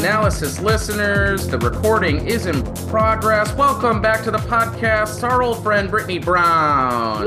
Analysis listeners. The recording is in progress. Welcome back to the podcast. Our old friend Brittany Brown.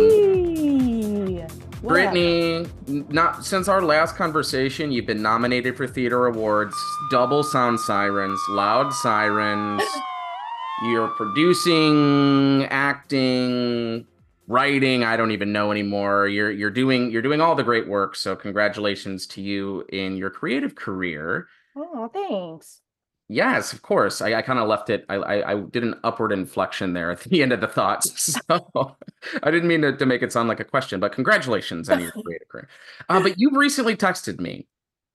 Hey. Brittany, not since our last conversation, you've been nominated for theater awards, double sound sirens, loud sirens. You're producing, acting, writing. I don't even know anymore. You're doing all the great work. So congratulations to you in your creative career. Oh, thanks. Yes, of course. I kind of left it. I did an upward inflection there at the end of the thoughts. So I didn't mean to make it sound like a question, but congratulations on your creative career. But you recently texted me.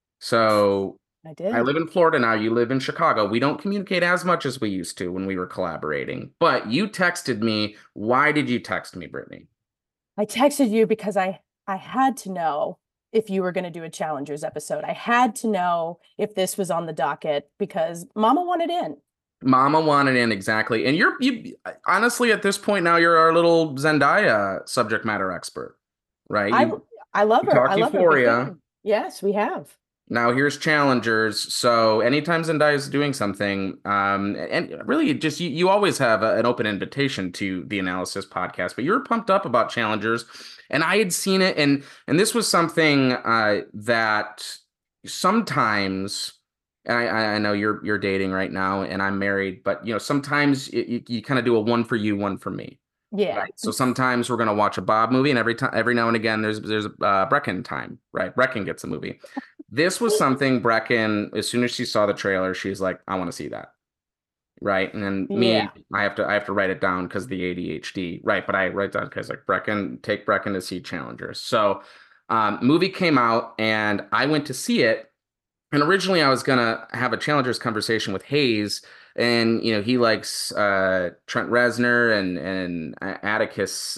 So I I did. live in Florida now. You live in Chicago. We don't communicate as much as we used to when we were collaborating. But you texted me. Why did you text me, Brittany? I texted you because I had to know if you were going to do a Challengers episode. I had to know if this was on the docket because Mama wanted in. Mama wanted in exactly. And you honestly at this point now you're our little Zendaya subject matter expert, right? I I love You her. talk I love her. Big Euphoria. fan. Yes, we have. Now here's challengers. So anytime Zendaya is doing something, and really just you always have an open invitation to the analysis podcast, but you're pumped up about challengers, and I had seen it, and this was something that sometimes. And I know you're dating right now, and I'm married, but sometimes you kind of do a one for you, one for me. Yeah. Right. So sometimes we're gonna watch a Bob movie, and every now and again there's Brecken time, right? Brecken gets a movie. This was something Brecken, as soon as she saw the trailer, she's like, I want to see that. Right. And then me, Yeah. I have to write it down because the ADHD. Right. But I write down because like take Brecken to see Challengers. So movie came out and I went to see it. And originally I was gonna have a Challengers conversation with Hayes, and he likes Trent Reznor and Atticus,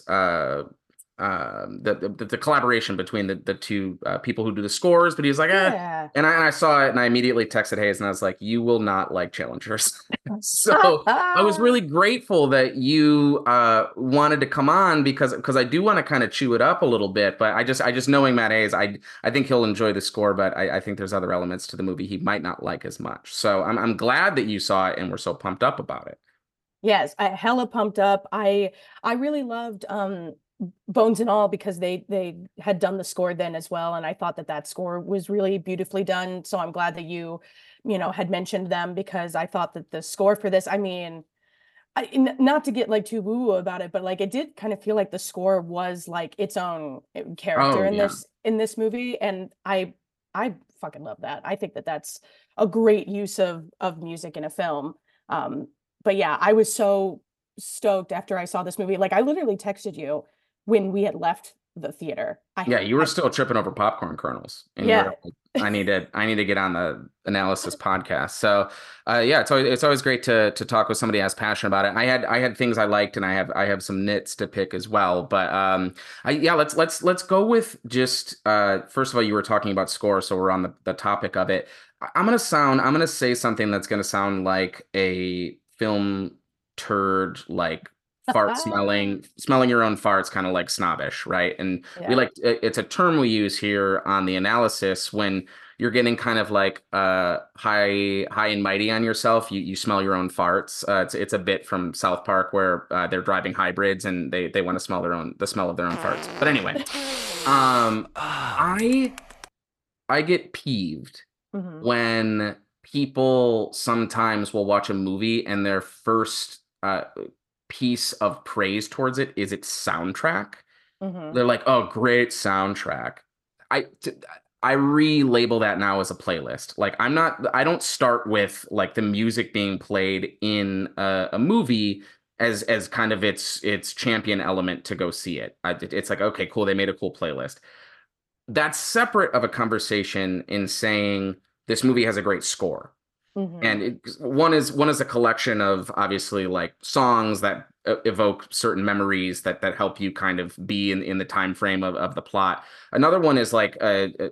the collaboration between the two people who do the scores. But he was like, Yeah. and I saw it and I immediately texted Hayes and I was like, you will not like Challengers. So I was really grateful that you wanted to come on because I do want to kind of chew it up a little bit. But I just knowing Matt Hayes, I think he'll enjoy the score, but I think there's other elements to the movie he might not like as much. So I'm glad that you saw it and were so pumped up about it. Yes, I hella pumped up. I really loved Bones and All because they had done the score then as well, and I thought that score was really beautifully done. So I'm glad that you had mentioned them because I thought that the score for this, I mean, not to get like too woo about it, but like it did kind of feel like the score was like its own character Oh in yeah. this movie, and I fucking love that. I think that that's a great use of music in a film. But yeah, I was so stoked after I saw this movie. Like I literally texted you when we had left the theater. Yeah, you were still tripping over popcorn kernels, and you were Yeah. like, I need to get on the analysis podcast. So, yeah, it's always great to talk with somebody as passionate about it. I had things I liked, and I have some nits to pick as well. But yeah, let's go with just first of all, you were talking about score, so we're on the topic of it. I'm gonna say something that's gonna sound like a film turd, like fart smelling your own farts, kind of like snobbish, right? And we Yeah. like it's a term we use here on the analysis when you're getting kind of like high and mighty on yourself. You smell your own farts. It's a bit from South Park where they're driving hybrids and they want to smell the smell of their own farts. But anyway, I get peeved Hmm. when people sometimes will watch a movie and their first piece of praise towards it is its soundtrack. Hmm. They're like, "Oh, great soundtrack." I t- I relabel that now as a playlist. Like I don't start with like the music being played in a movie as kind of its champion element to go see it. It's like, okay, cool, they made a cool playlist. That's separate of a conversation in saying this movie has a great score. Hmm. And one is a collection of obviously like songs that evoke certain memories that help you kind of be in the time frame of the plot. Another one is like a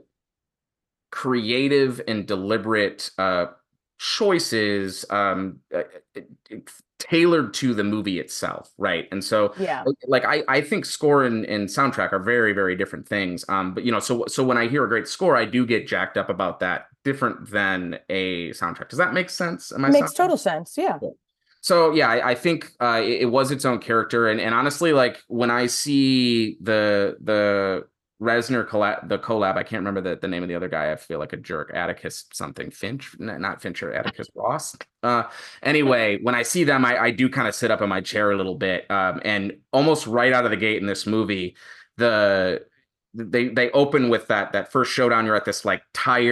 creative and deliberate choices tailored to the movie itself, right? And so Yeah. like I think score and soundtrack are very, very different things. But you know, so when I hear a great score, I do get jacked up about that, different than a soundtrack. Does that make sense? Am I Makes sounding? total sense. Yeah. Cool. So yeah, I think it was its own character, and honestly, like when I see the Reznor collab, the collab, I can't remember the name of the other guy. I feel like a jerk. Atticus something Finch, not Fincher, Atticus Ross. Uh, anyway, when I see them, I do kind of sit up in my chair a little bit, and almost right out of the gate in this movie, the they open with that first showdown. You're at this like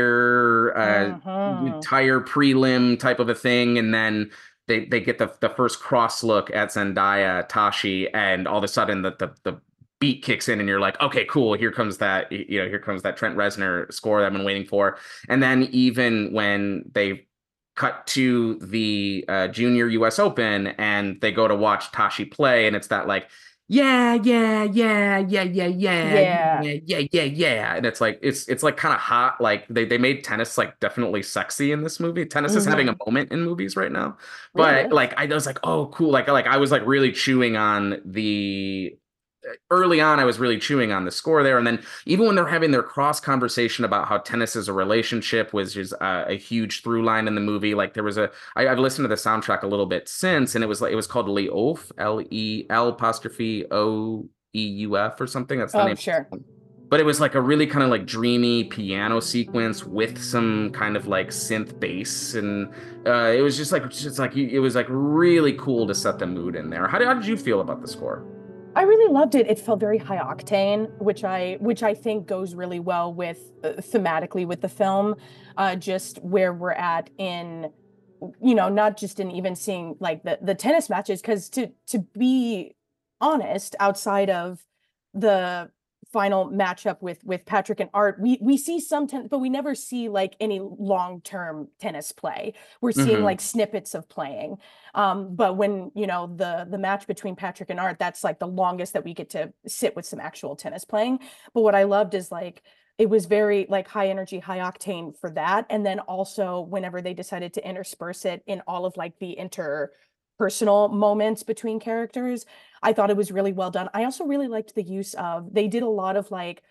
Hmm. tire prelim type of a thing, and then they get the first cross look at Zendaya, Tashi, and all of a sudden the beat kicks in, and you're like, okay, cool, here comes that, you know, here comes that Trent Reznor score that I've been waiting for. And then even when they cut to the Junior U.S. Open and they go to watch Tashi play, and it's that like, yeah, yeah, yeah, yeah, yeah, yeah, Yeah. yeah, yeah, yeah, yeah, and it's like it's like kind of hot. Like they made tennis like definitely sexy in this movie. Tennis is having a Hmm. moment in movies right now, Really but is. like I was like, oh, cool. Like I was like really chewing on the early on, I was really chewing on the score there. And then even when they're having their cross conversation about how tennis is a relationship, which is a huge through line in the movie. Like there was I've listened to the soundtrack a little bit since, and it was like, it was called Leouf, Lel apostrophe Oeuf or something. That's the Oh, name. sure. But it was like a really kind of like dreamy piano sequence with some kind of like synth bass, and it was just like it was like really cool to set the mood in there. How did you feel about the score? I really loved it. It felt very high octane, which I think goes really well with thematically with the film, just where we're at in, you know, not just in even seeing like the tennis matches, because to be honest, outside of the final matchup with Patrick and Art, we see some tennis, but we never see like any long-term tennis play. We're seeing Hmm. like snippets of playing. But when, you know, the match between Patrick and Art, that's like the longest that we get to sit with some actual tennis playing. But what I loved is like it was very like high energy, high octane for that. And then also whenever they decided to intersperse it in all of like the interpersonal moments between characters, I thought it was really well done. I also really liked the use of, they did a lot of like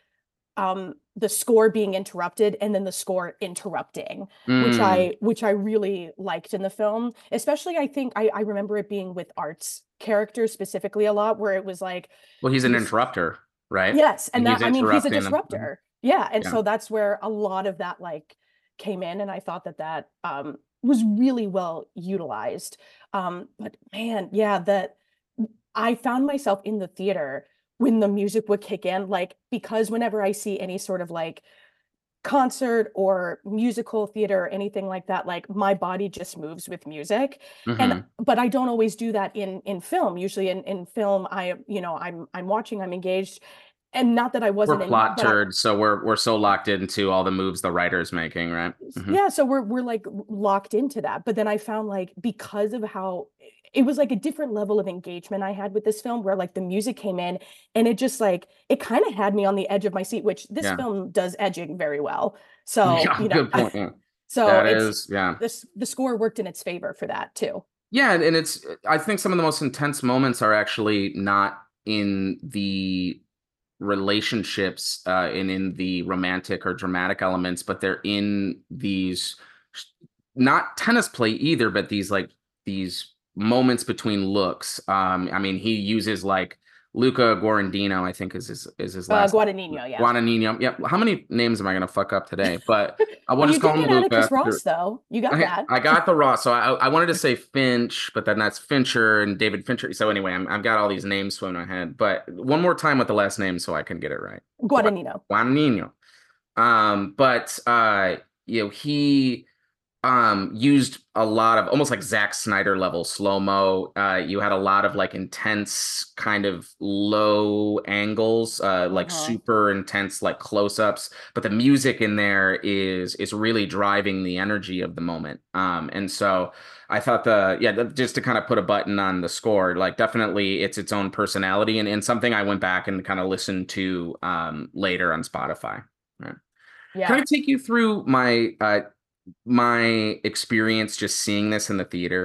the score being interrupted and then the score interrupting, Mm. which I really liked in the film. Especially I think I remember it being with Art's character specifically a lot, where it was like Well, he's an he's interrupter, right? yes, and And that he's I mean he's a interrupting them. disruptor. Yeah, and Yeah. so that's where a lot of that like came in, and I thought that that was really well utilized. But man, yeah, that I found myself in the theater when the music would kick in, like because whenever I see any sort of like concert or musical theater or anything like that, like my body just moves with music. And Hmm. but I don't always do that in film. Usually in film, I, you know, I'm watching, I'm engaged. And not that I We're wasn't in, plot but I turds, so we're so locked into all the moves the writer's making, right? Hmm. yeah, so we're like locked into that. But then I found like because of how it was like a different level of engagement I had with this film, where like the music came in and it just like it kind of had me on the edge of my seat, which this Yeah. film does edging very well. So, Yeah, you know, good point. Yeah. so That it's is, yeah. this the score worked in its favor for that too. Yeah, and it's I think some of the most intense moments are actually not in the relationships and in the romantic or dramatic elements, but they're in these not tennis play either, but these like these moments between looks. I mean, he uses like Luca Guarandino, I think is his last name. Guadagnino, yeah. Guadagnino. Yep. How many names am I gonna fuck up today? But I will Well, you just did call him get Luca. Atticus Ross though. You got that. I got the raw, so I wanted to say Finch, but then that's Fincher and David Fincher. So anyway, I've got all these names swimming in my head. But one more time with the last name so I can get it right. Guadagnino. Guadagnino. But you know, he used a lot of almost like Zack Snyder level slow-mo. You had a lot of like intense kind of low angles, like Uh-huh. super intense like close-ups, but the music in there is really driving the energy of the moment. And so I thought just to kind of put a button on the score, like definitely it's its own personality, and something I went back and kind of listened to later on Spotify. Right. Can Yeah. I take you through my experience just seeing this in the theater?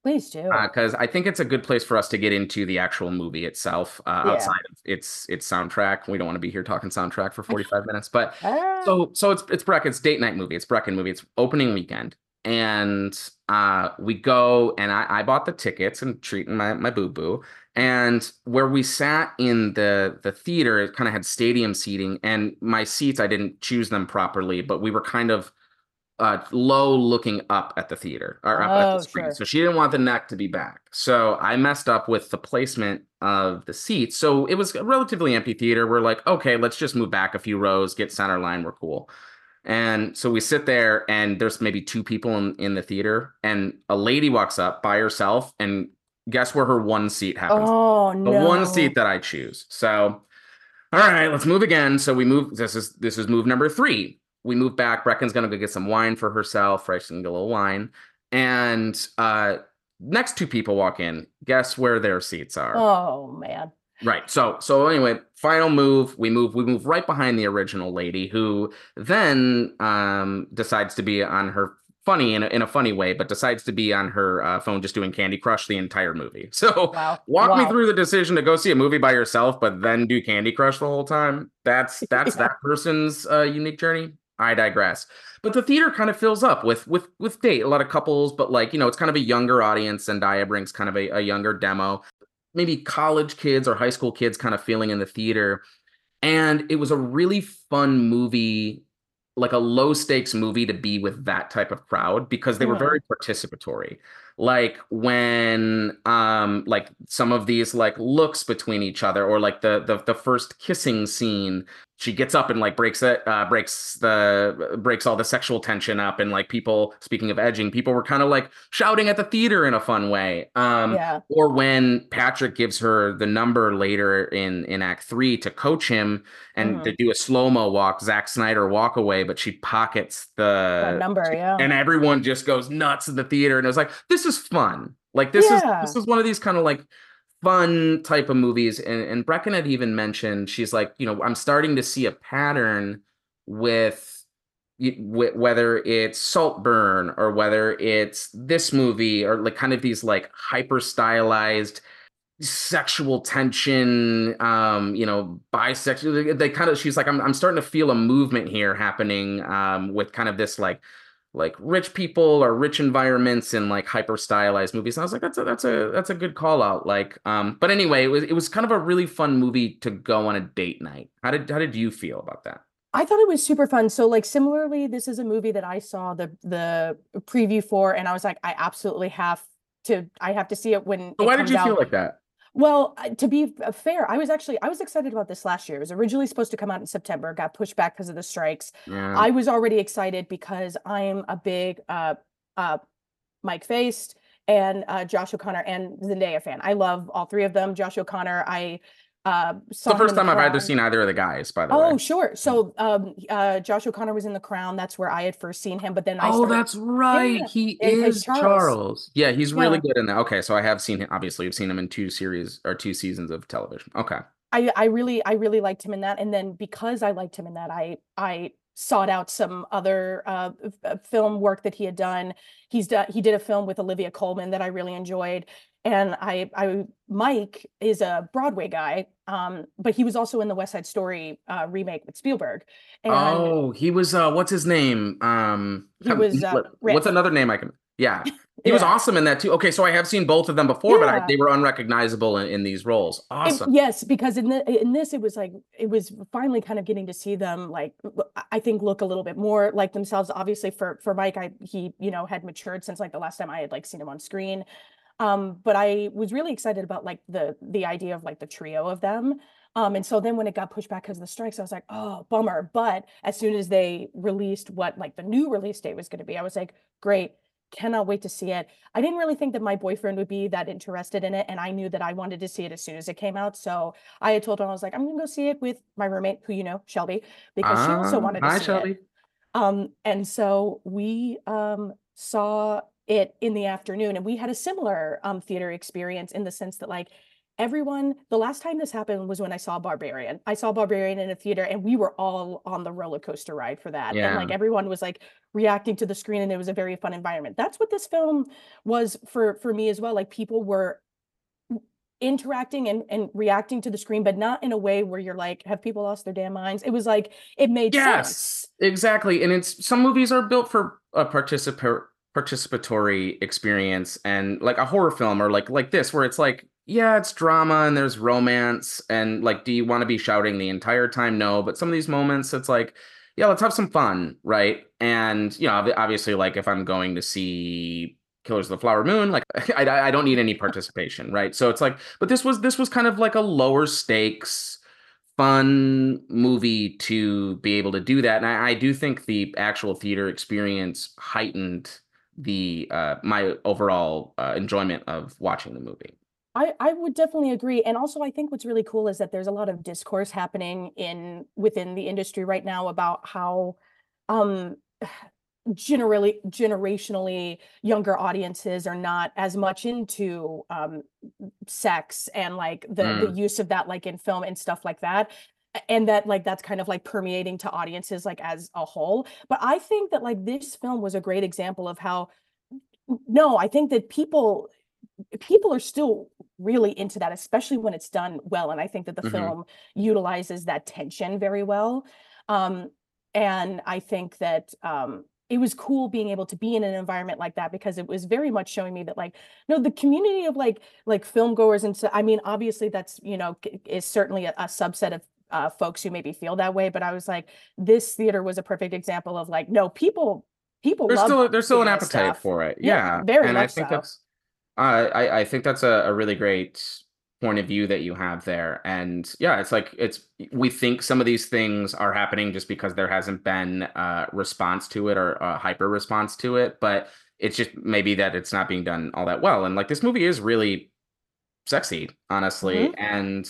Please do. because I think it's a good place for us to get into the actual movie itself, Yeah. outside of its soundtrack. We don't want to be here talking soundtrack for 45 minutes, but Ah. so it's Brecken's date night movie. It's Brecken movie. It's opening weekend, and we go, and I bought the tickets and treating my boo boo, and where we sat in the theater, it kind of had stadium seating, and my seats I didn't choose them properly, but we were kind of low looking up at the theater or up at the Oh, screen. sure. So she didn't want the neck to be back. So I messed up with the placement of the seats. So it was a relatively empty theater. We're like, okay, let's just move back a few rows, get center line. We're cool. And so we sit there, and there's maybe two people in the theater, and a lady walks up by herself, and guess where her one seat happens? Oh, The one seat no. that I choose. So all right, let's move again. So we move. This is move number three. We move back. Brecken's gonna go get some wine for herself. Right, she's gonna get a little wine. And next two people walk in. Guess where their seats are? Oh, man. Right. So anyway, final move. We move right behind the original lady, who then decides to be on her funny in a funny way, but decides to be on her phone just doing Candy Crush the entire movie. So Wow. walk me Wow. through the decision to go see a movie by yourself, but then do Candy Crush the whole time. That's Yeah. that person's unique journey. I digress. But the theater kind of fills up with date, a lot of couples, but like, it's kind of a younger audience. Zendaya brings kind of a younger demo, maybe college kids or high school kids kind of feeling in the theater. And it was a really fun movie, like a low stakes movie to be with that type of crowd because they were Mhm. very participatory. Like when like some of these like looks between each other, or like the first kissing scene, she gets up and like breaks all the sexual tension up, and like people, speaking of edging, people were kind of like shouting at the theater in a fun way. Yeah. Or when Patrick gives her the number later in Act Three to coach him, and they Mhm. do a slow-mo walk, Zack Snyder walk away, but she pockets That number. Yeah. and everyone just goes nuts in the theater. And it was like, this is fun. Like this Yeah. is one of these kind of like fun type of movies. And Brecken had even mentioned, she's like, I'm starting to see a pattern with whether it's Saltburn or whether it's this movie, or like kind of these like hyper stylized sexual tension, bisexual. They kind of, she's like, I'm starting to feel a movement here happening, with kind of this like rich people or rich environments and like hyper stylized movies. And I was like, that's a good call out. Like, but anyway, it was kind of a really fun movie to go on a date night. How did you feel about that? I thought it was super fun. So like similarly, this is a movie that I saw the preview for, and I was like, I have to see it when So it why did comes you feel out. like that? Well, to be fair, I was excited about this last year. It was originally supposed to come out in September, got pushed back because of the strikes. Yeah. I was already excited because I'm a big uh Mike Faced and Josh O'Connor and Zendaya fan. I love all three of them. Josh O'Connor, I It's the saw him first in The time I've either Crown. seen either of the guys, by the way. Oh, sure. So Josh O'Connor was in The Crown. That's where I had first seen him. But then I Oh, started, that's yeah, right. He yeah, he plays is Charles. Charles. Yeah, he's really Yeah. good in that. Okay, so I have seen him. Obviously, you've seen him in two series or two seasons of television. Okay. I really liked him in that, and then because I liked him in that, I sought out some other film work that he had done. He did a film with Olivia Colman that I really enjoyed, and I Mike is a Broadway guy, but he was also in the West Side Story remake with Spielberg, and Oh, he was what's his name? he was What's Rick. another name I can Yeah. He was Yeah, awesome in that too. Okay, so I have seen both of them before, but yeah. they were unrecognizable in these roles. Awesome. Yes, because in this it was like it was finally kind of getting to see them like I think look a little bit more like themselves. Obviously for Mike, he had matured since like the last time I had like seen him on screen. But I was really excited about like the idea of like the trio of them. And so then when it got pushed back because of the strikes, I was like, oh, bummer. But as soon as they released what like the new release date was going to be, I was like, great, cannot wait to see it. I didn't really think that my boyfriend would be that interested in it, and I knew that I wanted to see it as soon as it came out. So I had told him I was like, I'm gonna go see it with my roommate, who Shelby, because she also wanted to Hi, see it. Shelby. And so we saw it in the afternoon, and we had a similar theater experience in the sense that like everyone, the last time this happened was when I saw Barbarian. I saw Barbarian in a theater and we were all on the roller coaster ride for that. And Yeah. like everyone was like reacting to the screen and it was a very fun environment. That's what this film was for me as well. Like people were interacting and reacting to the screen, but not in a way where you're like, have people lost their damn minds? It was like it made Yes, sense. exactly. And it's some movies are built for a participatory experience, and like a horror film or like this where it's like, yeah, it's drama and there's romance and like, do you want to be shouting the entire time? No, but some of these moments it's like, yeah, let's have some fun, right? And you know, obviously like if I'm going to see Killers of the Flower Moon, like I don't need any participation, right? So it's like, but this was kind of like a lower stakes fun movie to be able to do that. And I do think the actual theater experience heightened the my overall enjoyment of watching the movie. I would definitely agree. And also I think what's really cool is that there's a lot of discourse happening in within the industry right now about how um generally generationally younger audiences are not as much into sex and like the Mm, use of that like in film and stuff like that, and that like that's kind of like permeating to audiences like as a whole. But I think that like this film was a great example of how, no, I think that people are still really into that, especially when it's done well. And I think that the hmm. film utilizes that tension very well. Um, and I think that it was cool being able to be in an environment like that because it was very much showing me that like, no, the community of like film goers and so I mean, obviously that's is certainly a subset of folks who maybe feel that way. But I was like, this theater was a perfect example of like, no, people love There's still an seeing this appetite stuff. for it. Yeah, Yeah. very And I much think so. that's I think that's a really great point of view that you have there. And yeah, it's like it's we think some of these things are happening just because there hasn't been response to it or a hyper response to it, but it's just maybe that it's not being done all that well. And like this movie is really sexy, honestly. Hmm. And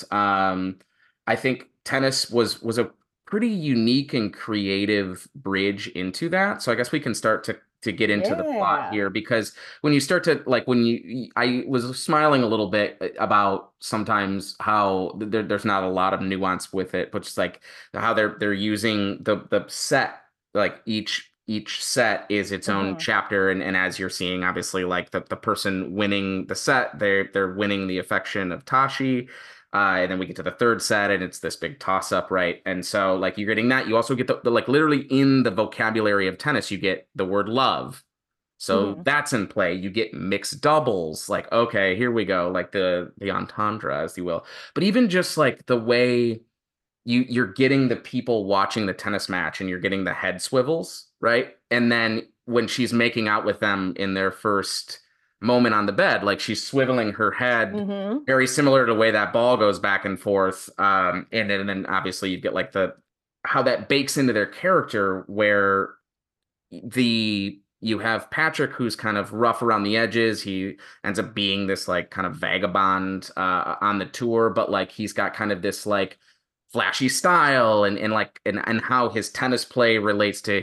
I think tennis was a pretty unique and creative bridge into that. So I guess we can start to get into the plot Yeah. here because when you start to like when you I was smiling a little bit about sometimes how there's not a lot of nuance with it, but just like how they're using the set, like each set is its own Hmm. chapter, and as you're seeing obviously like the person winning the set, they're winning the affection of Tashi, and then we get to the third set and it's this big toss up, right? And so like you're getting that, you also get the like literally in the vocabulary of tennis you get the word love, so Hmm. that's in play. You get mixed doubles, like okay, here we go, like the entendre as you will. But even just like the way you're getting the people watching the tennis match and you're getting the head swivels, right? And then when she's making out with them in their first moment on the bed, like she's swiveling her head Hmm. very similar to the way that ball goes back and forth. And then obviously you get like the how that bakes into their character where the you have Patrick who's kind of rough around the edges. He ends up being this like kind of vagabond on the tour, but like he's got kind of this like flashy style and how his tennis play relates to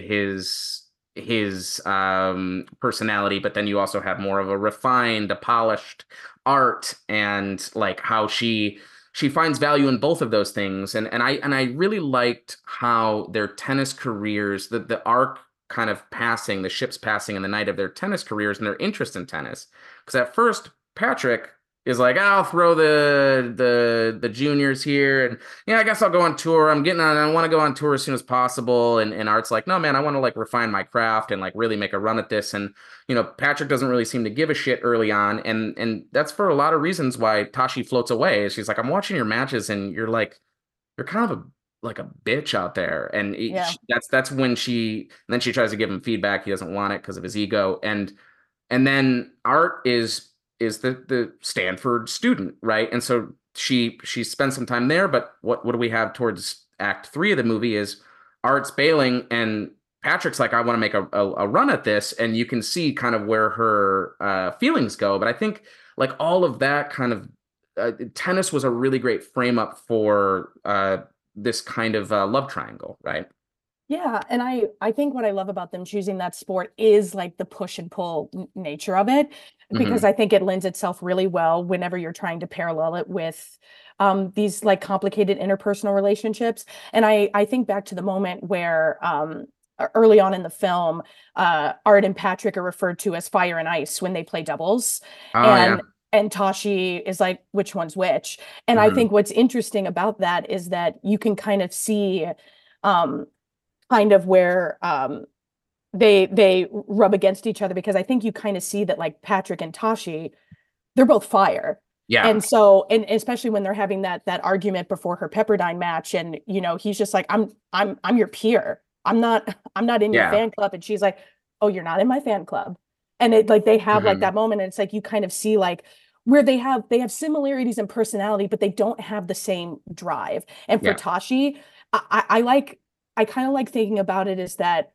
his personality. But then you also have more of a refined, a polished art, and like how she finds value in both of those things. And I really liked how their tennis careers, the arc kind of passing, the ships passing in the night of their tennis careers and their interest in tennis. Because at first, Patrick is like, I'll throw the juniors here, and yeah, I guess I'll go on tour. I want to go on tour as soon as possible. And Art's like, no, man, I want to like refine my craft and like really make a run at this. And Patrick doesn't really seem to give a shit early on, and that's for a lot of reasons why Tashi floats away. She's like, I'm watching your matches, and you're kind of a like a bitch out there, and Yeah. that's when then she tries to give him feedback. He doesn't want it because of his ego, and then Art is the Stanford student, right? And so she spends some time there, but what do we have towards Act 3 of the movie is Art's bailing, and Patrick's like, I want to make a run at this, and you can see kind of where her feelings go. But I think like all of that kind of tennis was a really great frame up for this kind of love triangle, right? Yeah, and I think what I love about them choosing that sport is like the push and pull nature of it. because Hmm. I think it lends itself really well whenever you're trying to parallel it with these like complicated interpersonal relationships. And I think back to the moment where early on in the film, Art and Patrick are referred to as fire and ice when they play doubles, Oh yeah. and Tashi is like, which one's which? And I Hmm. think what's interesting about that is that you can kind of see um, kind of where they rub against each other, because I think you kind of see that like Patrick and Tashi, they're both fire. Yeah. And so, and especially when they're having that argument before her Pepperdine match, and he's just like, I'm your peer. I'm not in your Yeah. fan club. And she's like, oh, you're not in my fan club. And it like they have like Hmm. that moment, and it's like you kind of see like where they have similarities in personality, but they don't have the same drive. And for Yeah. Tashi, I kind of like thinking about it is that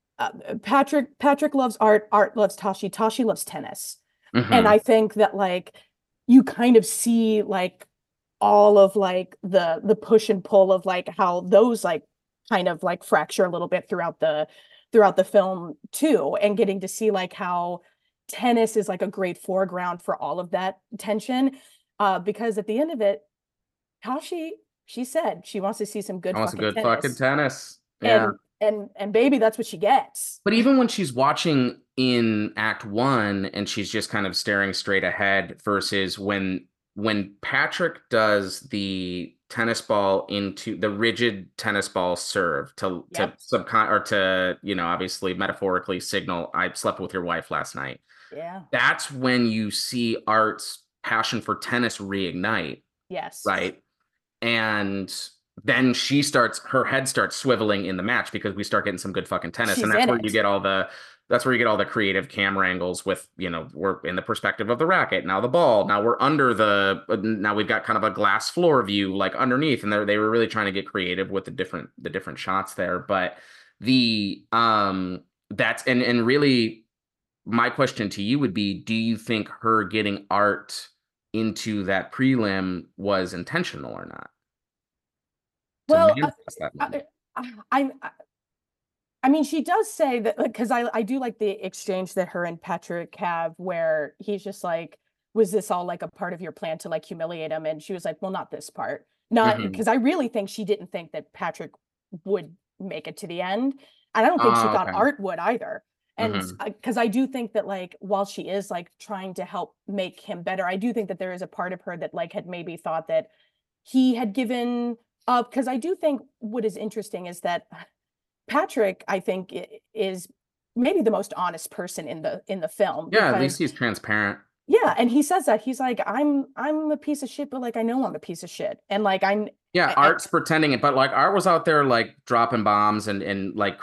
Patrick loves art, art loves Tashi loves tennis. And Hmm. I think that like you kind of see like all of like the push and pull of like how those like kind of like fracture a little bit throughout the film too, and getting to see like how tennis is like a great foreground for all of that tension, because at the end of it, Tashi, she said she wants to see some good I want some fucking good fucking tennis, tennis. Yeah. and baby, that's what she gets. But even when she's watching in Act One and she's just kind of staring straight ahead versus when Patrick does the tennis ball into the rigid tennis ball serve to Yep. subcon or to, obviously metaphorically signal I slept with your wife last night. Yeah. That's when you see Art's passion for tennis reignite, Yes. right? And then her head starts swiveling in the match because we start getting some good fucking tennis, and She's in it. that's where you get all the creative camera angles with, we're in the perspective of the racket, now the ball, now we're under now we've got kind of a glass floor view like underneath, and they were really trying to get creative with the different shots there. But the that's and really my question to you would be, do you think her getting Art into that prelim was intentional or not? To Well, manifest that moment. I, I I mean, she does say that, because I do like the exchange that her and Patrick have, where he's just like, "Was this all like a part of your plan to like humiliate him?" And she was like, "Well, not this part, not Hmm. because I really think she didn't think that Patrick would make it to the end, and I don't think she Oh, thought okay. Art would either." And Hmm. because I do think that like while she is like trying to help make him better, I do think that there is a part of her that like had maybe thought that he had given up, because I do think what is interesting is that Patrick, I think, is maybe the most honest person in the film, Yeah, at least because he's transparent. yeah, and he says that he's like, I'm a piece of shit, but like I know I'm a piece of shit, and like Yeah, I Art's pretending it, but like Art was out there like dropping bombs and like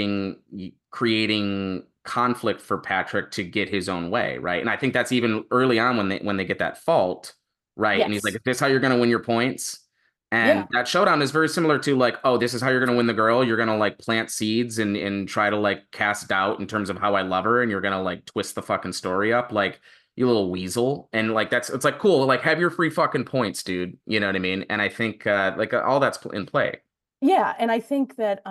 creating conflict for Patrick to get his own way, right? And I think that's even early on when they get that fault, right? And he's like, yes, "Is this how you're going to win your points?" yeah, And that showdown is very similar to like, "Oh, this is how you're going to win the girl. You're going to like plant seeds and try to like cast doubt in terms of how I love her, and you're going to like twist the fucking story up." Like, you little weasel. And like it's like cool, like have your free fucking points, dude, you know what I mean? And I think all that's in play. yeah, and I think that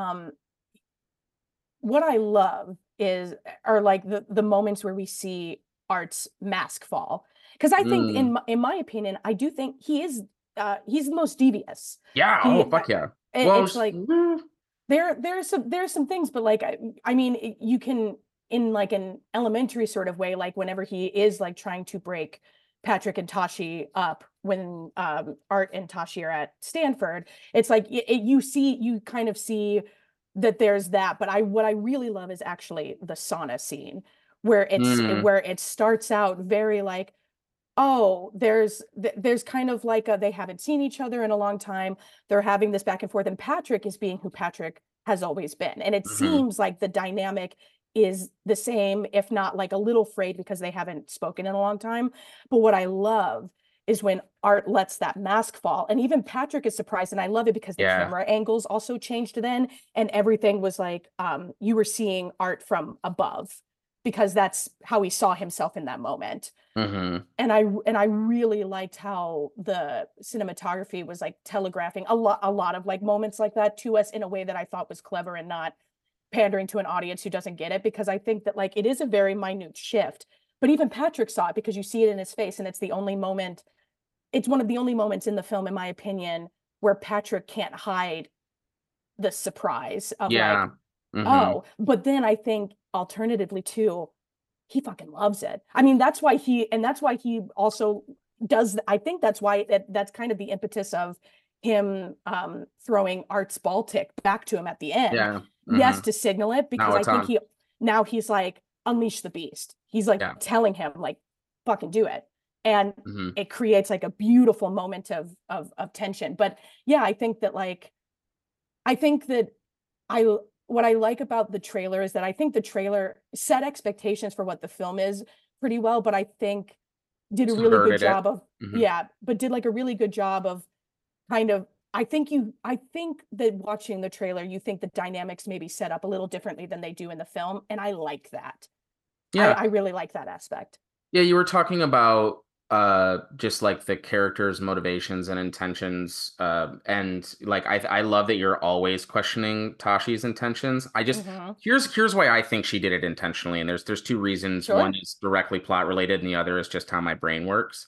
what I love is are like the moments where we see Art's mask fall, because I think Mm. in my opinion, I do think he's the most devious. Yeah, He oh fuck yeah. Well, it's like there's some things, but like I mean you can, in like an elementary sort of way, like whenever he is like trying to break Patrick and Tashi up when Art and Tashi are at Stanford, it's like you kind of see that there's that. But what I really love is actually the sauna scene, mm, where it starts out very like, oh, there's kind of like they haven't seen each other in a long time. They're having this back and forth, and Patrick is being who Patrick has always been. And it hmm. seems like the dynamic is the same, if not like a little frayed, because they haven't spoken in a long time. But what I love is when Art lets that mask fall, and even Patrick is surprised. And I love it because the Yeah. camera angles also changed then, and everything was like you were seeing Art from above, because that's how he saw himself in that moment. Hmm. And I really liked how the cinematography was like telegraphing a lot of like moments like that to us in a way that I thought was clever and not pandering to an audience who doesn't get it, because I think that like it is a very minute shift, but even Patrick saw it because you see it in his face, and it's one of the only moments in the film, in my opinion, where Patrick can't hide the surprise of like, Yeah. Hmm. oh, but then I think alternatively too, he fucking loves it. I mean, that's why he also does. I think that's why that's kind of the impetus of him throwing Art's Baltic back to him at the end. Yeah. Yes, Hmm. to signal it, because Now I it's think on. he's like, unleash the beast. He's like Yeah. telling him like, fucking do it. And Hmm. it creates like a beautiful moment of tension. But yeah, I think that I what I like about the trailer is that I think the trailer set expectations for what the film is pretty well, but I think did a really good Subverted it. job of, Hmm. yeah, but did like a really good job of kind of, I think that watching the trailer, you think the dynamics maybe set up a little differently than they do in the film, and I like that. Yeah. I really like that aspect. Yeah, you were talking about just like the characters' motivations and intentions. And like I love that you're always questioning Tashi's intentions. I just Hmm. here's why I think she did it intentionally. And there's two reasons. One Sure. is directly plot related, and the other is just how my brain works.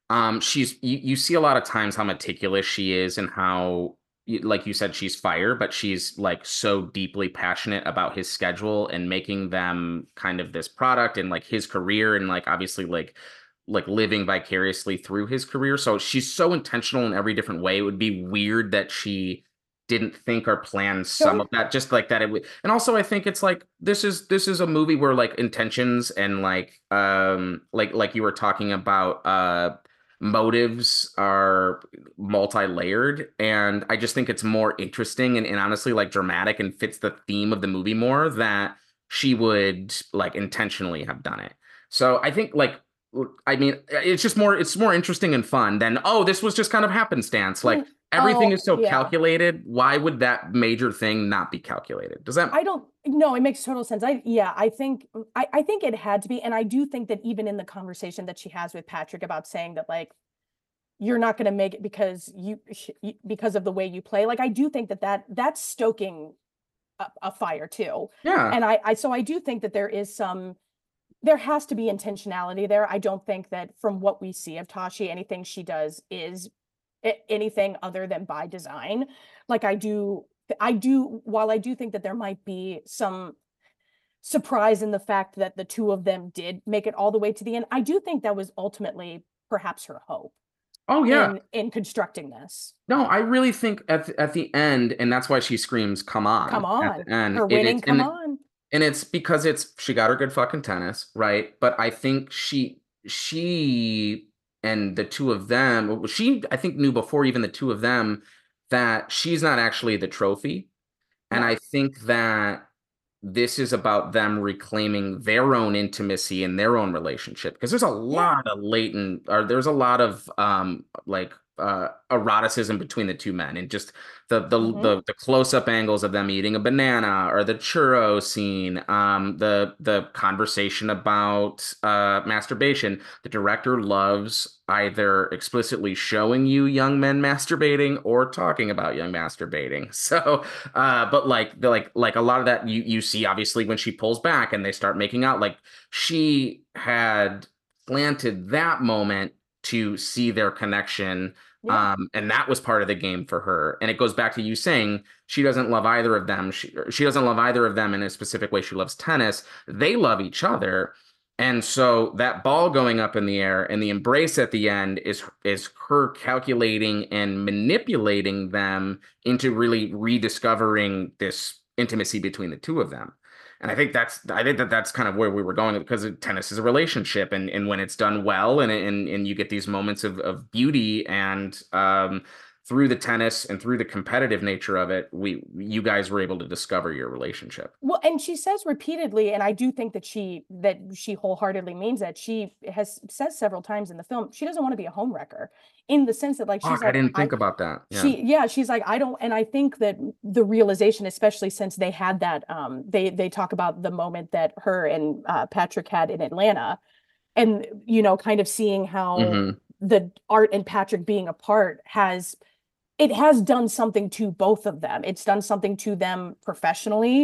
You see a lot of times how meticulous she is and how like you said, she's fire, but she's like so deeply passionate about his schedule and making them kind of this product and like his career and like obviously like living vicariously through his career. So she's so intentional in every different way. It would be weird that she didn't think or plan some Sure. of that, just like that it would. And also I think it's like this is a movie where like intentions and like you were talking about motives are multi-layered, and I just think it's more interesting and honestly like dramatic and fits the theme of the movie more that she would like intentionally have done it. So I think like I mean it's more interesting and fun than, oh, this was just kind of happenstance. Like everything Oh, is so yeah. calculated. Why would that major thing not be calculated? Does that? I don't no, it makes total sense. I think it had to be. And I do think that even in the conversation that she has with Patrick about saying that like you're not going to make it because because of the way you play, like I do think that's stoking a fire too. Yeah. And I do think that there has to be intentionality there. I don't think that from what we see of Tashi, anything she does is anything other than by design. Like while I do think that there might be some surprise in the fact that the two of them did make it all the way to the end, I do think that was ultimately perhaps her hope Oh yeah. in constructing this. No, I really think at the end, and that's why she screams, "Come Come on!" at on. the end. Her winning come on. And it's because she got her good fucking tennis, right? But I think she and the two of them, she I think knew before even the two of them that she's not actually the trophy. And No. I think that this is about them reclaiming their own intimacy and their own relationship because there's a Yeah. lot of latent or there's a lot of like eroticism between the two men and just Hmm. the close-up angles of them eating a banana or the churro scene, the conversation about masturbation. The director loves either explicitly showing you young men masturbating or talking about young masturbating. So but like a lot of that you see obviously when she pulls back and they start making out, like she had planted that moment to see their connection. Yeah. And that was part of the game for her. And it goes back to you saying she doesn't love either of them. She doesn't love either of them in a specific way. She loves tennis. They love each other. And so that ball going up in the air and the embrace at the end is her calculating and manipulating them into really rediscovering this intimacy between the two of them. And I think that that's kind of where we were going because tennis is a relationship, and when it's done well, and you get these moments of beauty, and through the tennis and through the competitive nature of it, you guys were able to discover your relationship. Well, and she says repeatedly, and I do think that she wholeheartedly means that. She has says several times in the film she doesn't want to be a homewrecker, in the sense that like she's Fuck, I like didn't I think about that. Yeah. she yeah she's like I don't. And I think that the realization, especially since they had that they talk about the moment that her and Patrick had in Atlanta, and kind of seeing how Hmm. the Art and Patrick being apart has done something to both of them. It's done something to them professionally,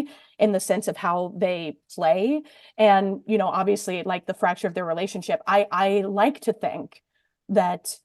in the sense of how they play. And, you know, obviously like the fracture of their relationship, I like to think that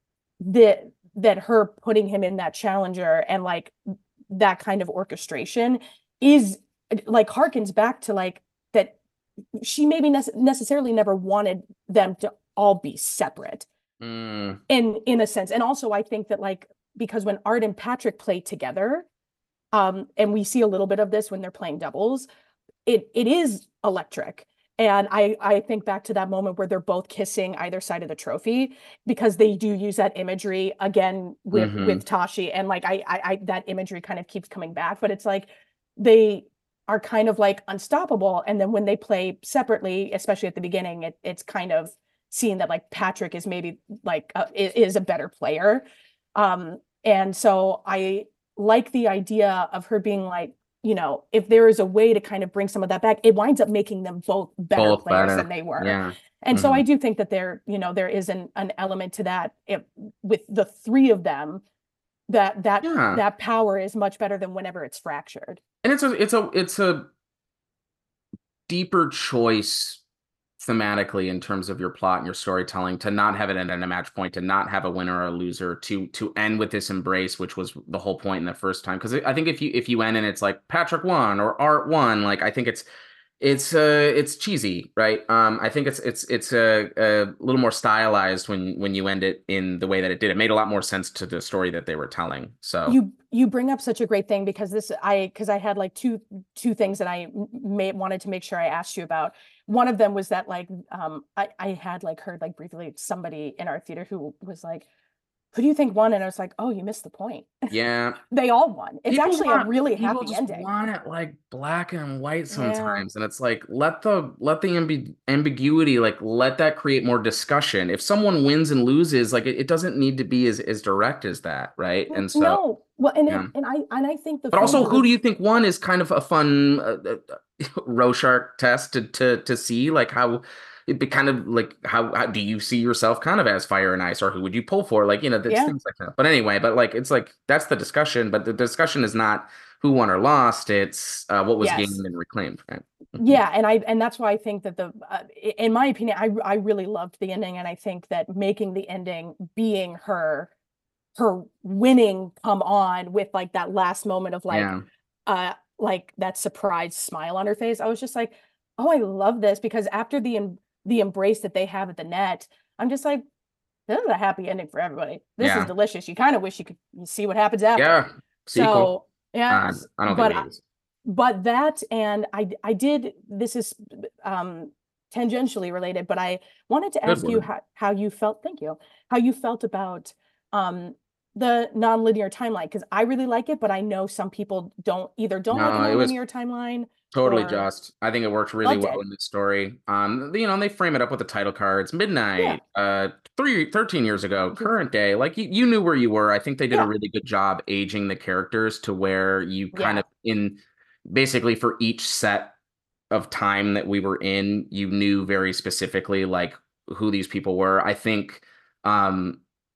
that her putting him in that challenger and like that kind of orchestration is like harkens back to like that she maybe necessarily never wanted them to all be separate Mm. in a sense. And also I think that like because when Art and Patrick play together, and we see a little bit of this when they're playing doubles, it is electric. And I think back to that moment where they're both kissing either side of the trophy, because they do use that imagery again Hmm. with Tashi, and like I that imagery kind of keeps coming back, but it's like they are kind of like unstoppable. And then when they play separately, especially at the beginning, it's kind of seen that like Patrick is maybe like is a better player. And so I like the idea of her being like, you know, if there is a way to kind of bring some of that back, it winds up making them both better Both players than better. they were. Yeah. And so Hmm. I do think that there, you know, there is an element to that with the three of them, Yeah. that power is much better than whenever it's fractured. And it's a deeper choice thematically in terms of your plot and your storytelling, to not have it end in a match point, to not have a winner or a loser, to end with this embrace, which was the whole point in the first time. Because I think if you end and it's like Patrick won or Art won, like I think it's cheesy, right? I think it's a little more stylized when you end it in the way that it did. It made a lot more sense to the story that they were telling. So You bring up such a great thing, because because I had like two things that I wanted to make sure I asked you about. One of them was that like I had like heard like briefly somebody in our theater who was like, who do you think won? And I was like, oh, you missed the point. yeah, They all won. It's people actually a want really people happy just ending. want it like black and white Yeah. sometimes, and it's like let the ambiguity, like let that create more discussion. If someone wins and loses, like it doesn't need to be as direct as that, right? And so No. Well, yeah. and I think the But film also, who do delivers. you think won is kind of a fun Rorschach test to see like how it be kind of like how do you see yourself kind of as fire and ice, or who would you pull for, like, that's Yeah. things like that. But anyway, but like it's like that's the discussion, but the discussion is not who won or lost, it's what was Yes. gained and reclaimed, right? Mhm. Yeah, and that's why I think that in my opinion, I really loved the ending, and I think that making the ending being her winning come on with like that last moment of Yeah. like that surprised smile on her face. I was just like, oh, I love this, because after the embrace that they have at the net, I'm just like, this is a happy ending for everybody. This is Yeah. delicious. You kind of wish you could see what happens after. Yeah. Sequel. So yeah, I don't think but it is. but that, and I did, this is um tangentially related, but I wanted to Good ask you word. how you felt, thank you, how you felt about um the nonlinear timeline, because I really like it, but I know some people don't like a No, it was nonlinear timeline totally or just. I think it worked really loved well it. in this story. And they frame it up with the title cards, Yeah. midnight, 13 years ago, current day. Like you knew where you were. I think they did a Yeah. really good job aging the characters to where you kind Yeah. of in basically for each set of time that we were in, you knew very specifically like who these people were. I think um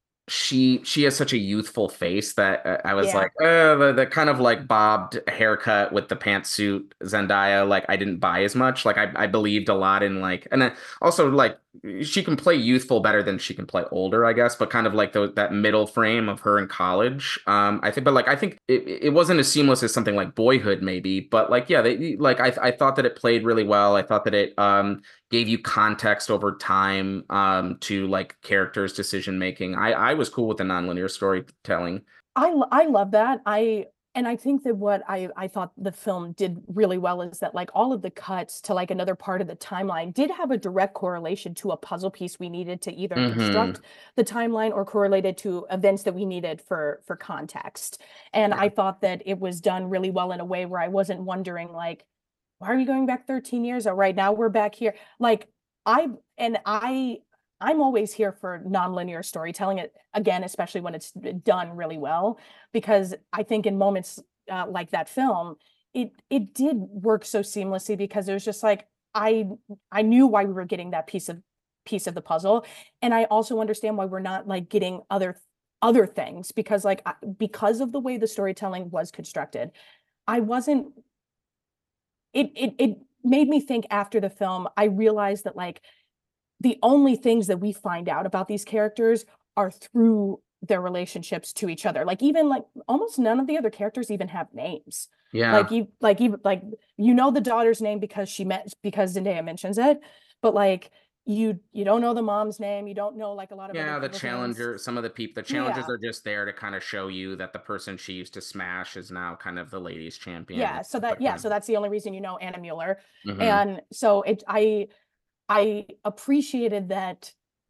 she has such a youthful face that I was Yeah. like, the kind of like bobbed haircut with the pantsuit Zendaya, like I didn't buy as much. Like I believed a lot in like, and then also like she can play youthful better than she can play older, I guess, but kind of like that middle frame of her in college. I think, but like I think it wasn't as seamless as something like Boyhood maybe, but like yeah, they like I thought that it played really well. I thought that it gave you context over time to like characters' decision making. I was cool with the nonlinear storytelling. I love that. And I think that what I thought the film did really well is that like all of the cuts to like another part of the timeline did have a direct correlation to a puzzle piece we needed to either Hmm. construct the timeline or correlated to events that we needed for context. And Yeah. I thought that it was done really well in a way where I wasn't wondering like, why are we going back 13 years? Or right now we're back here. Like I and I'm always here for nonlinear storytelling, again, especially when it's done really well, because I think in moments like that film, it did work so seamlessly, because it was just like I knew why we were getting that piece of the puzzle, and I also understand why we're not like getting other things, because because of the way the storytelling was constructed, I wasn't it made me think after the film. I realized that like the only things that we find out about these characters are through their relationships to each other. Like even like almost none of the other characters even have names. Yeah. Like you know the daughter's name because Zendaya mentions it, but like you don't know the mom's name. You don't know like a lot of other Yeah, the people's names. challenger, some of the people, the challengers Yeah. are just there to kind of show you that the person she used to smash is now kind of the ladies champion and Yeah. So stuff that like yeah, that. so that's the only reason you know Anna Mueller. Hmm. And so I appreciated that.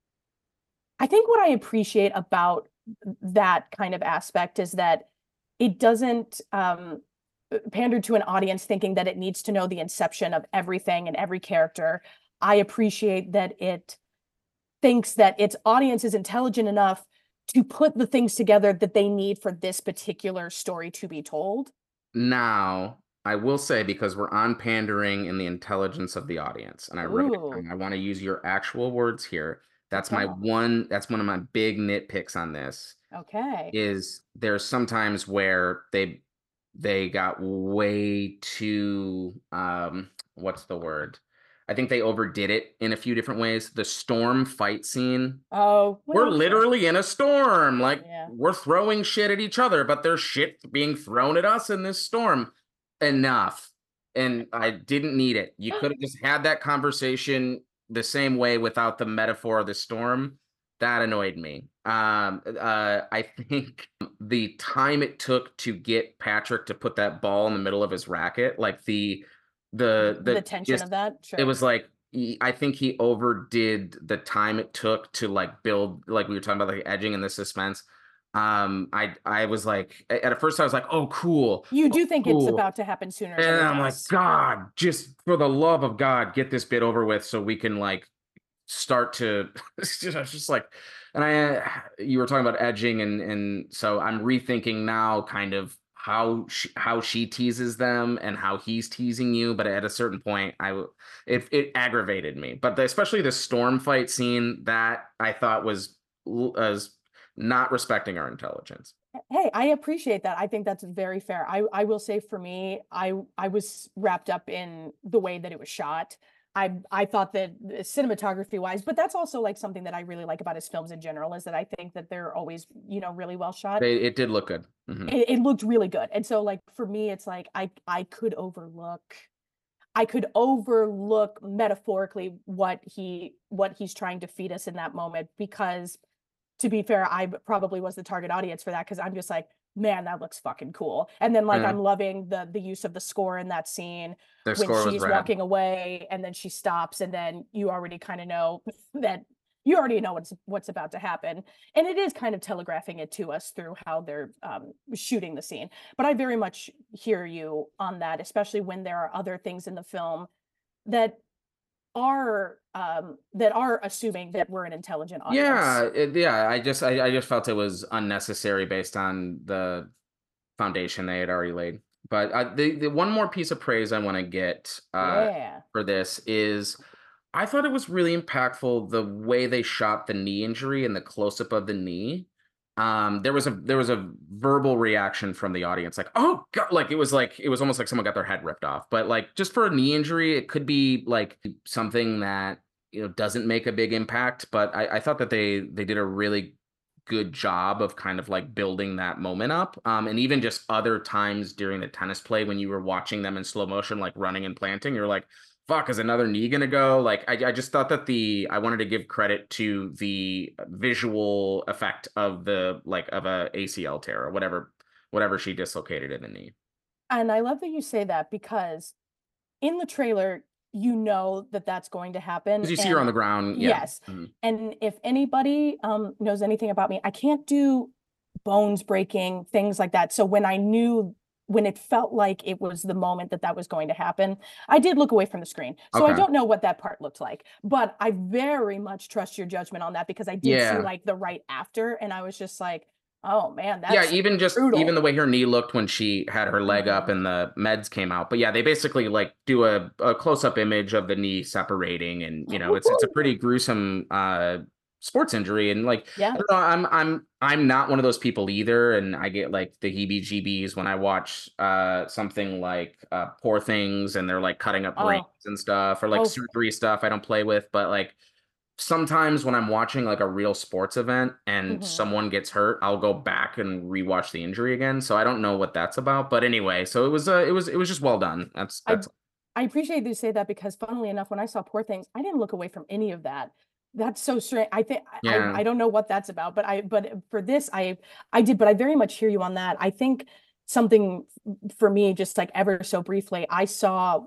I think what I appreciate about that kind of aspect is that it doesn't pander to an audience thinking that it needs to know the inception of everything and every character. I appreciate that it thinks that its audience is intelligent enough to put the things together that they need for this particular story to be told. Now, I will say, because we're on pandering in the intelligence of the audience, and Ooh, I want to use your actual words here. okay. That's one of my big nitpicks on this, Okay. is there's sometimes where they got way too what's the word? I think they overdid it in a few different ways. The storm fight scene, Oh, we're well, sure. literally in a storm. Like Yeah. we're throwing shit at each other, but there's shit being thrown at us in this storm. Enough. And I didn't need it. You could have just had that conversation the same way without the metaphor of the storm. That annoyed me. I think the time it took to get Patrick to put that ball in the middle of his racket, like The the tension just of that, it sure. was like I think he overdid the time it took to like build, like we were talking about, like edging and the suspense. I was like, at first I was like, You do think it's cool, about to happen sooner than and it I'm like, does. God, just for the love of God, get this bit over with so we can like start to just like, and you were talking about edging, and so I'm rethinking now kind of how she teases them and how he's teasing you, but at a certain point it aggravated me. But especially the storm fight scene, that I thought was as not respecting our intelligence. Hey, I appreciate that. I think that's very fair. I will say for me, I was wrapped up in the way that it was shot. I thought that cinematography wise, but that's also like something that I really like about his films in general, is that I think that they're always, really well shot. It did look good. It looked really good. And so like for me, it's like I could overlook metaphorically what he's trying to feed us in that moment, because to be fair, I probably was the target audience for that, because I'm just like, man, that looks fucking cool. And then like Yeah, I'm loving the use of the score in that scene the when score was she's rad. walking away and then she stops, and then you already kind of know that you already know what's about to happen. And it is kind of telegraphing it to us through how they're shooting the scene. But I very much hear you on that, especially when there are other things in the film that that are assuming that we're an intelligent audience. Yeah, I just felt it was unnecessary based on the foundation they had already laid. But the one more piece of praise I want to get Yeah. for this is, I thought it was really impactful the way they shot the knee injury and the close up of the knee. There was a verbal reaction from the audience, like, oh God, like it was almost like someone got their head ripped off. But like, just for a knee injury, it could be like something that, doesn't make a big impact. But I thought that they did a really good job of kind of like building that moment up. And even just other times during the tennis play when you were watching them in slow motion, like running and planting, you're like, fuck, is another knee gonna go? Like, I just thought that I wanted to give credit to the visual effect of the, like, of a ACL tear or whatever she dislocated in the knee. And I love that you say that, because in the trailer, you know that that's going to happen. Because you see her on And the ground. Yeah. yes. Mhm. And if anybody knows anything about me, I can't do bones breaking, things like that. So when it felt like it was the moment that that was going to happen, I did look away from the screen. So I Okay. don't know what that part looked like, but I very much trust your judgment on that, because I did see Yeah. like the right after, and I was just like, oh man, Yeah, that's even brutal. the way her knee looked when she had her leg up Mhm. and the meds came out. But yeah, they basically like do a close-up image of the knee separating, and it's a pretty gruesome sports injury. And like, I Yeah. don't know, I'm not one of those people either, and I get like the heebie-jeebies when I watch something like Poor Things, and they're like cutting up brains Oh, and stuff, or like oh, surgery stuff I don't play with. But like sometimes when I'm watching like a real sports event and mhm. someone gets hurt, I'll go back and rewatch the injury again. So I don't know what that's about. But anyway, so it was just well done. I That's I appreciate you say that because funnily enough, when I saw Poor Things, I didn't look away from any of that. That's so strange. I think yeah. I don't know what that's about, but for this I did, but I very much hear you on that. I think something for me, just like ever so briefly, I saw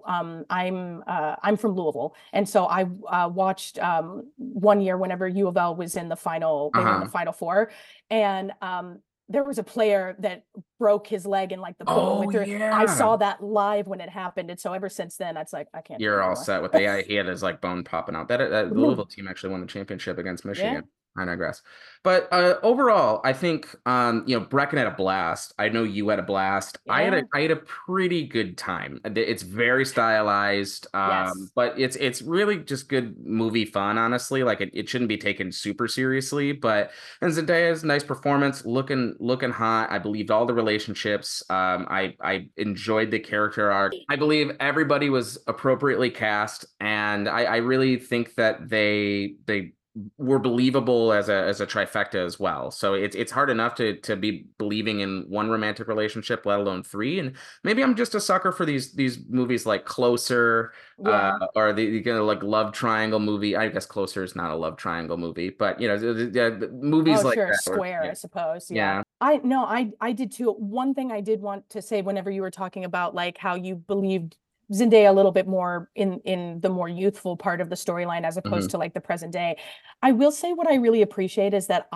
I'm from Louisville, and so I watched one year whenever U of L was in the final, they were in the Uh-huh. Final Four, and there was a player that broke his leg and like the bone Oh went through. I yeah. saw that live when it happened, and so ever since then, it's like I can't do it You're all anymore. set with the yeah, he had his like bone popping out. That the Louisville team actually won the championship against Yeah, Michigan. I digress. But overall, I think Brecken had a blast. I know you had a blast. yeah, I had a pretty good time. It's very stylized, yes. but it's really just good movie fun, honestly. Like it shouldn't be taken super seriously, but and Zendaya's nice performance, looking hot. I believed all the relationships. I enjoyed the character arc. I believe everybody was appropriately cast, and I really think that they were believable as a trifecta as well. So it's hard enough to be believing in one romantic relationship, let alone three. And maybe I'm just a sucker for these movies like Closer, Yeah. or the kind of like love triangle movie. I guess Closer is not a love triangle movie, but the movies Oh, like sure. that. Or Square, yeah, I suppose. Yeah. yeah. I no, I did too. One thing I did want to say whenever you were talking about like how you believed Zendaya a little bit more in the more youthful part of the storyline as opposed Hmm. to like the present day. I will say what I really appreciate is that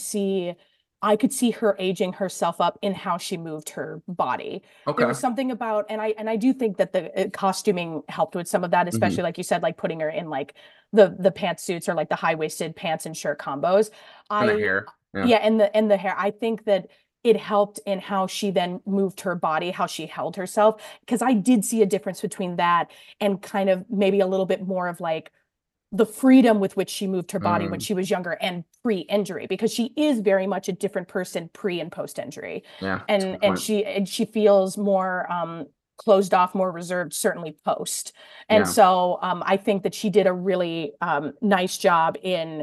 I could see her aging herself up in how she moved her body. There Okay. was something about, and I do think that the costuming helped with some of that, Hmm. especially like you said, like putting her in like the pantsuits or like the high-waisted pants and shirt combos. And the I hair. Yeah. Yeah, and the hair. I think that it helped in how she then moved her body, how she held herself, because I did see a difference between that and kind of maybe a little bit more of like the freedom with which she moved her body when Mm, she was younger and pre-injury, because she is very much a different person pre and post injury. yeah. That's a good point. And she feels more closed off, more reserved, certainly post. And Yeah. so I think that she did a really nice job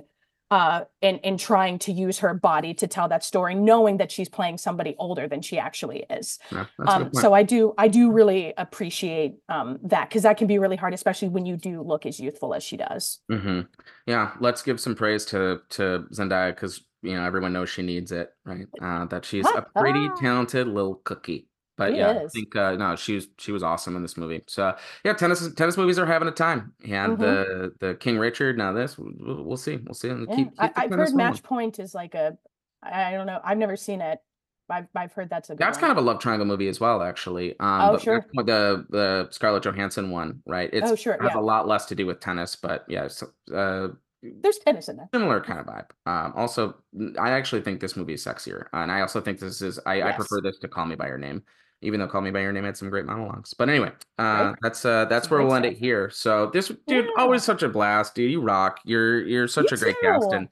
in trying to use her body to tell that story, knowing that she's playing somebody older than she actually is. Yeah. That's a good point. So I do really appreciate that, because that can be really hard, especially when you do look as youthful as she does. Hmm. Yeah, let's give some praise to Zendaya because everyone knows she needs it, right? That she's a pretty talented little cookie. But She yeah, I is. think no, she was awesome in this movie. So yeah, tennis movies are having a time. And Hmm. the King Richard. Now this we'll see, we'll see. And Yeah, keep the I've tennis heard rolling. Match Point is like a, I don't know, I've never seen it. I've heard that's a good That's one. kind of a love triangle movie as well, actually. Oh, But sure. the Scarlett Johansson one, right? It's Oh, sure. has a Yeah. lot less to do with tennis, but yeah, so, There's tennis in there. similar kind of vibe. Also, I actually think this movie is sexier, and I also think this is I prefer Yes. this to Call Me by Your Name, even though Call Me by Your Name had some great monologues. But anyway, Great. that's Some where great we'll end stuff. it here. So this dude, Yeah. always such a blast, dude. You rock. You're You such a great cast, too. and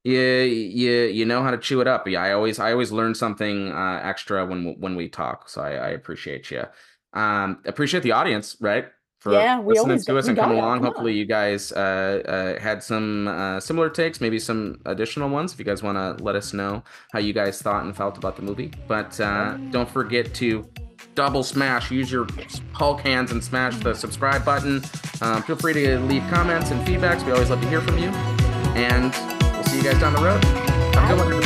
you know how to chew it up. Yeah, I always learn something extra when we talk. So I appreciate you. Appreciate the audience, right? For Yeah, listening to us we and coming gotta. along. Come Hopefully, on. you guys had some similar takes, maybe some additional ones. If you guys want to let us know how you guys thought and felt about the movie, but Yeah. don't forget to double smash, use your Hulk hands and smash the subscribe button. Feel free to leave comments and feedbacks. We always love to hear from you, and we'll see you guys down the road. Have a good one, Bye. everybody.